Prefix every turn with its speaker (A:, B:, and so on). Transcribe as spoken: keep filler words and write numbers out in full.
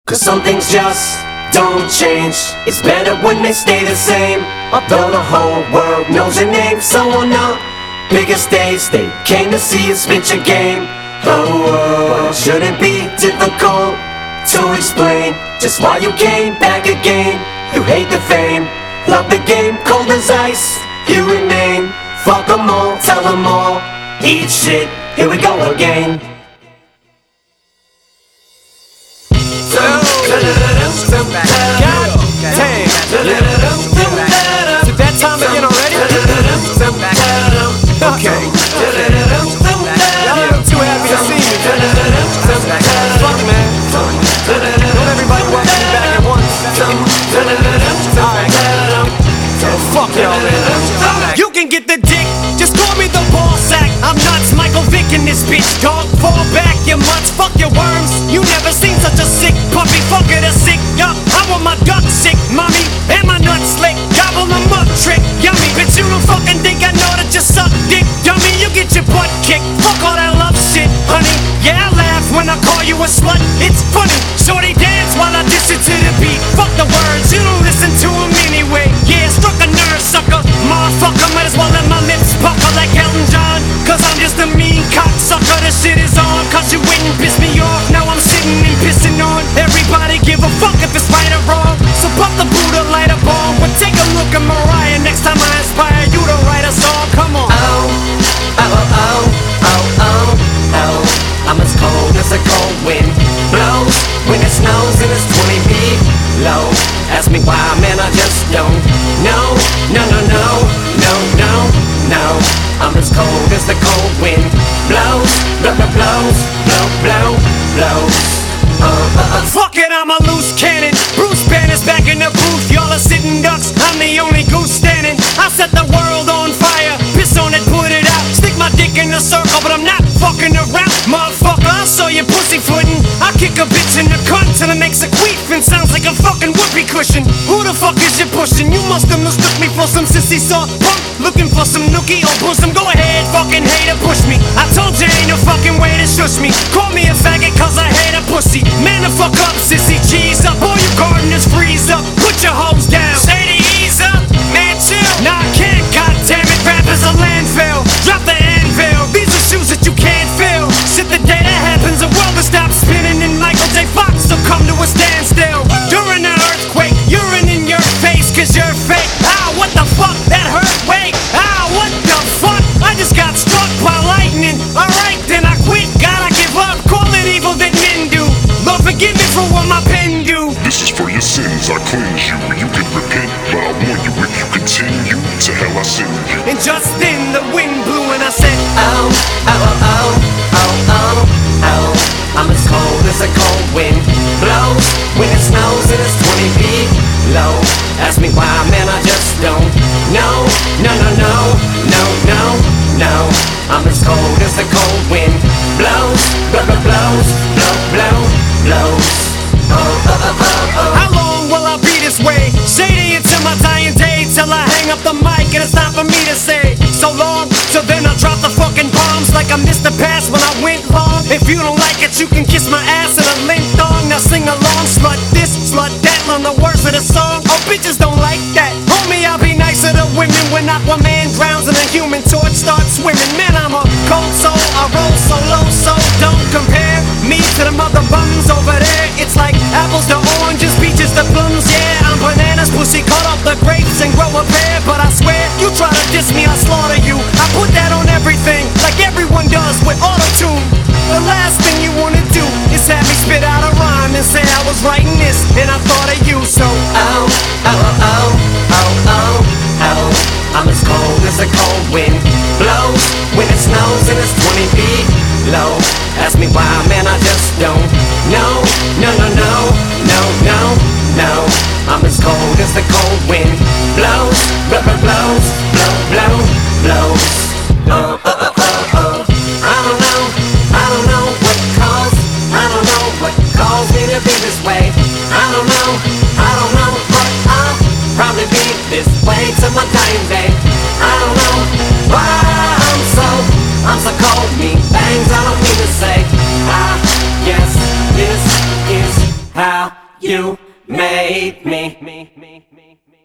A: Cause some things just don't change. It's better when they stay the same. Although the whole world knows your name. So on the biggest stage they came to see you spit your game. Oh, oh, should it be difficult to explain just why you came back again? You hate the fame, love the game, cold as ice you remain. Fuck them all, tell them all, eat shit, here we go again.
B: God damn. Is it that time again already? Okay. Y'all too happy to see me. Fuck man. Don't everybody welcome me back at once. Alright. Fuck y'all man. You can get the dick, just call me the ball sack. I'm nuts, Michael Vick in this bitch, dog. Fall back, you mutts, fuck your worms. You never seen such a sick puppy, fuck it a sick yuck. I want my duck sick, mommy, and my nuts slick. Gobble them up, trick, yummy. Bitch, you don't fucking think I know that you suck dick, dummy. You get your butt kicked, fuck all that love shit, honey. Yeah, I laugh when I call you a slut, it's funny. Shorty dance while I diss it to the beat. Fuck the words, you don't listen to them anyway. Yeah, struck a nerve, sucker. Motherfucker, might as well let my lips pucker like Elton John. Cause I'm just a mean cocksucker, the shit is on. Cause you wouldn't piss me off, now I'm sitting and pissing on everybody. Give a fuck if it's right or wrong. So pop the Buddha, light a bomb. But take a look at Mariah, next time I inspire you to write a song, come on.
A: Oh, oh, oh, oh, oh, oh, oh. I'm as cold as a cold wind blows when it snows and it's twenty feet low. Ask me why, man, I just don't know. No, no, no, no, no, no. I'm as cold as the cold wind blows, blow, blow, blows, blow, blow, blows. Uh, uh, uh.
B: Fuck it, I'm a loose cannon. Bruce Banner's back in the booth. Y'all are sitting ducks, I'm the only goose standing. I set the world on fire, piss on it, put it out. Stick my dick in a circle, but I'm not fucking around. Motherfucker, I'll show you pussyfootin'. I kick a bitch in the cunt till it makes a queef and sounds like a fucking whoopee cushion. Who the fuck is you pushing? You must have mistook me for some sissy soft punk, looking for some nookie or bosom. Go ahead, fucking hater, push me. I told you ain't no fucking way to shush me. Call me a faggot cause I hate a pussy. Man the fuck up, sissy, cheese up. All you gardeners freeze up, put your hoes down. Say to ease up, man chill. Nah I can't, goddammit, rap is a landfill. Drop the anvil, these are shoes that you can't fill. Shit, the day that happens, the world will stop spinning and Michael J. Fox will come to a standstill. During the earthquake, urine in your face cause you're fake. Ah, what the fuck, that hurt, wait. Ah, what the fuck, I just got struck by lightning. Alright, then I quit, gotta give up. Call it evil that men do. Lord, forgive me for what my pen do.
C: This is for your sins, I cleanse you. You can repent, but I warn you, if you continue, to hell I send you.
B: And just then the wind blew and I said,
A: Oh, oh, oh, oh, oh, oh, oh. I'm as cold as a cold wind blows when it snows and it's twenty feet low. Ask me why, man, I just don't know. No, no, no, no, no, no. I'm as cold as the cold wind blows, blow, blow, blows, blow, blow, blows. Oh, oh, oh, oh, oh.
B: how long will I be this way? Shady until my dying day, till I hang up the mic and it's time for me to say so long. So then I drop the fucking bombs like I missed the pass when I went long. If you don't like it, you can kiss my ass in a link thong. Now sing along, slut this, slut that, learn the words of the song. Oh, bitches don't like that. Homie, I'll be nicer to women when Aquaman drowns and a human torch starts swimming. Man, I'm a cold soul, I roll so low, so don't compare me to the mother bums over there. It's like apples to oranges, peaches to plums. Yeah, I'm bananas, pussy, cut off the grapes and grow a pear. But I swear, you try to diss me, I slaughter you. I put that on everything, like everyone does with auto-tune. The last thing you wanna do is have me spit out a rhyme and say I was writing this and I thought of you. So
A: Oh, oh, oh, oh, oh, oh. I'm as cold You made me.